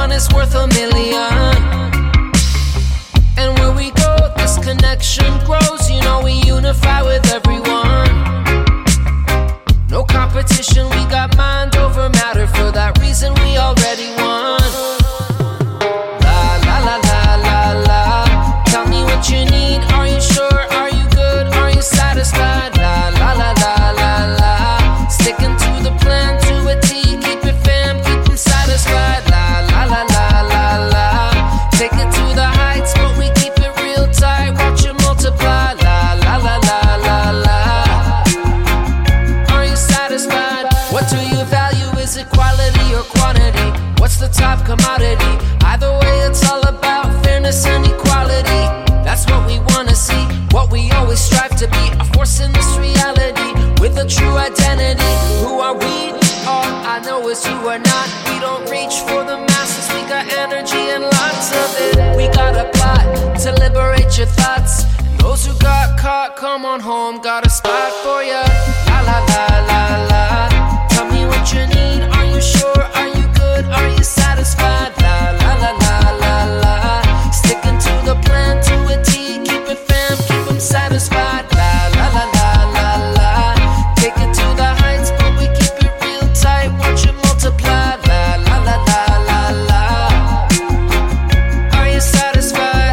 one is worth a million. And where we go, this connection grows. You know we unify with everyone. No competition, we got mind over matter. For that reason we already won. La la la la la la. Tell me what you need, are you sure, are you good, are you satisfied? La la la la la la. Sticking to the plan, to a T, keep it fam, keep them satisfied. La la la la la la. Take it to the heights, but we keep it real tight, watch it multiply. La la la la la la. Are you satisfied? What do you value, is it quality or quantity? What's the top commodity? Either way it's all about fairness and equality. That's what we wanna see, what we always strive to be. A force in this reality, with a true identity. Who are we? All I know is who we're not. We don't reach for the masses, we got energy and lots of it. We got a plot to liberate your thoughts. And those who got caught, come on home, got a spot for ya. La la la la la. Tell me what you need, are you sure, are you good, are you satisfied? La la la la la la. Sticking to the plan, to a T, keep it fam, keep them satisfied. La la la la la la. Take it to the heights, but we keep it real tight, watch it multiply. La la la la la la. Are you satisfied?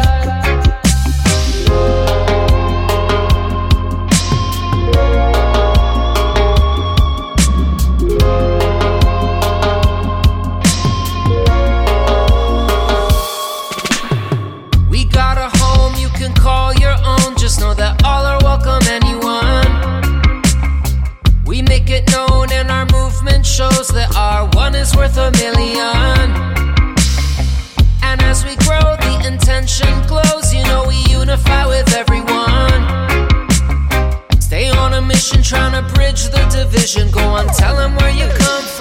We got a home you can call your own. Just know that all are welcome, anyone. We make it known and our movement shows that our one is worth a million. And as we grow, the intention glows. You know we unify with everyone. Stay on a mission, trying to bridge the division. Go on, tell them where you come from.